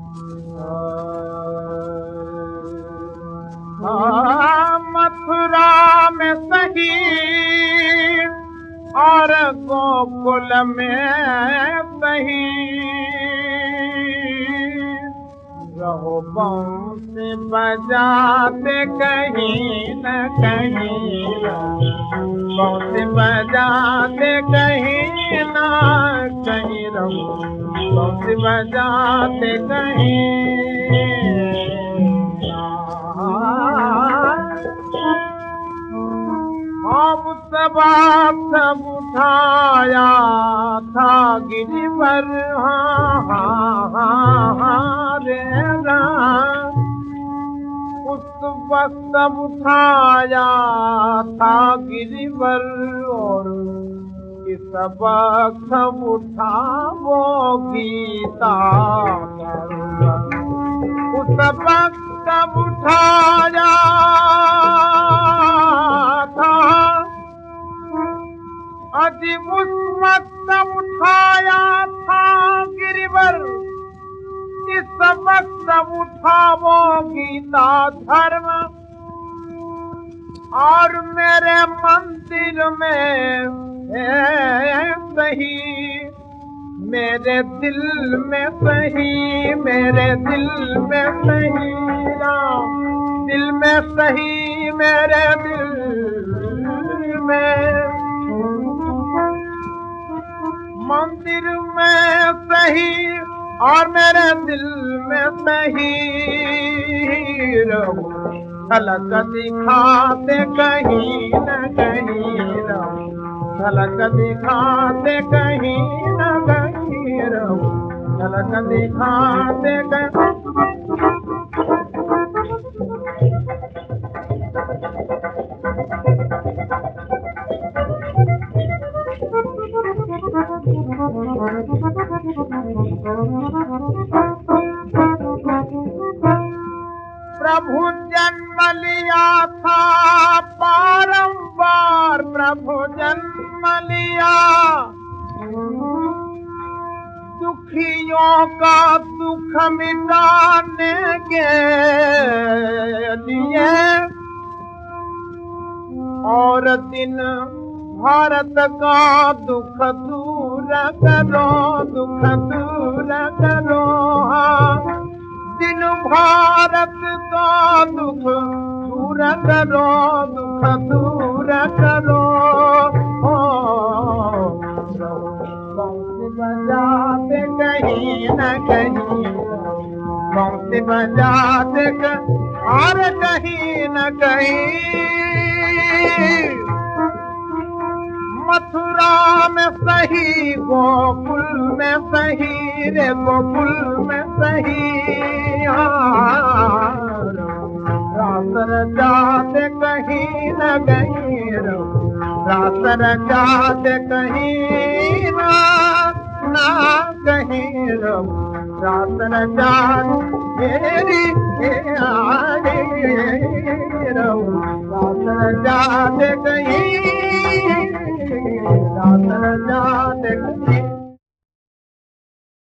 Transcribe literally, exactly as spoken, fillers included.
मथुरा में सही और गोकुल में सही रहो बंसी बजाते कहीं न कहीं, बंसी बजाते कहीं न कहीं रहो बंसी बजाते कहीं। अब सब सब उठाया था गिरी पर, हाँ हाँ हाँ हाँ रे राम, उस वक्त सब उठाया था गिरी पर, और इस वक्त सब उठा वो गीता पर, उस वक्त सब उठाया अजी उस वक्त उठाया था गिरिवर, इस वक्त उठावो गीता धर्म, और मेरे मंदिर में है सही, मेरे दिल में सही, मेरे दिल में सही राम, दिल में सही, मेरे दिल में, मंदिर में सही और मेरे दिल में सही रहो, झलक दिखाते कहीं न कहीं रहो, झलक दिखाते कहीं न कहीं रहो, झलक दिखाते कहीं। प्रभु जन्म लिया था बारंबार, प्रभु जन्म लिया दुखियों का दुख मिटाने के लिए, और दिन भारत का दुख दूर करो, दुख दूर करो, दिन भारत का दुख दूर करो, दुख दूर करो, बंसी बजाते कहीं न कहीं, बंसी बजाते और कहीं न कहीं, मथुरा में सही, गोकुल में सही रे, गोकुल में सही, रास रचाते कहीं न कहीं रहो, रास रचाते कहीं ना ना कहीं रहो, रास रचाते रहो, रास रचाते कहीं, रास रचाते